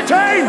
entertained?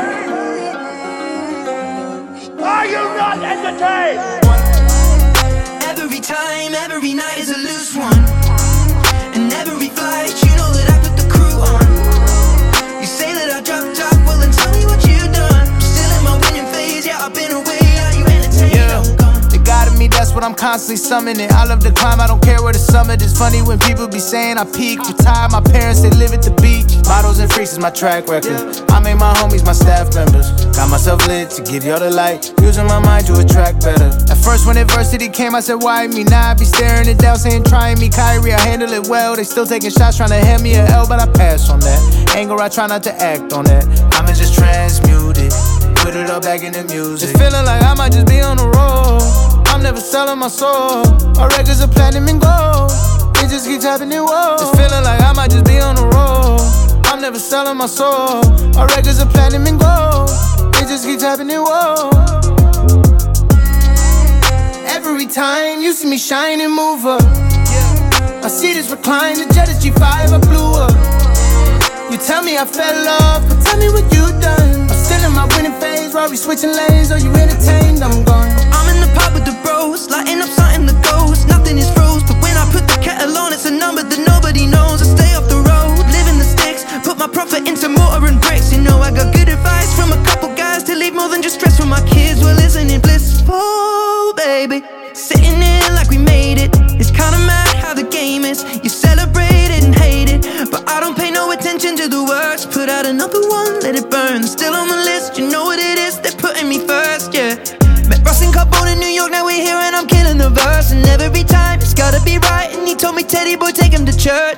Are you not entertained? Every time, every night is a loose one. And every flight, you know that I put the crew on. You say that I dropped off, well then tell me what you done. I'm still in my winning phase, yeah, I've been away. Are you entertained? The God of me, that's what I'm constantly summoning. I love to climb, I don't care where the summit is. Funny when people be saying I peak. Retired, my parents, they live at the beach. Models and freaks is my track record. I make my homies my staff members. Got myself lit to give y'all the light. Using my mind to attract better. At first when adversity came, I said why me? Now I be staring it down, saying try me. Kyrie, I handle it well. They still taking shots, trying to hand me an L, but I pass on that. Anger, I try not to act on that. I'ma just transmute it, put it all back in the music. It's feeling like I might just be on the road. I'm never selling my soul. My records are platinum and gold. It just keeps happening, whoa. It's feeling like I might just be on the road. I'm never selling my soul. My records are platinum and gold. It just keeps happening, whoa. Every time you see me shine and move up, I see this recline, the Jetta G5, I blew up. You tell me I fell off, but tell me what you done. I'm still in my winning phase, Rory switching lanes. Are you entertained? I'm gone. I'm in the pub with the bros, lighting up something that goes. Nothing is froze, but when I put the kettle on, it's a number that nobody knows. I stay off the road, live in the sticks, put my profit into mortar and bricks. You know I got good advice from a couple guys to leave more than just stress for my kids. Well, isn't it blissful, baby? Sitting here like we made it. It's kinda mad how the game is. You celebrate it and hate it, but I don't pay no attention to the words. Put out another one, let it burn. Still on the list, you know what it is. They're putting me first, yeah. Met Ross and Carbone in New York, now we're here and I'm killing the verse. And every time it's gotta be right. And he told me, Teddy boy, take him to church.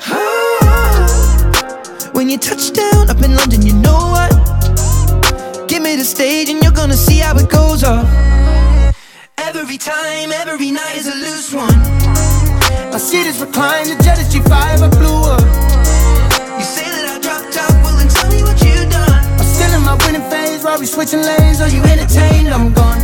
When you touch down up in London, you know what? Give me the stage and you're gonna see how it goes off. Every time, every night is a loose one. I see this recline, the Jetta G5, I blew up. You say that I dropped out, well then tell me what you done. I'm still in my winning phase, Rory switching lanes. Are you entertained? I'm gone.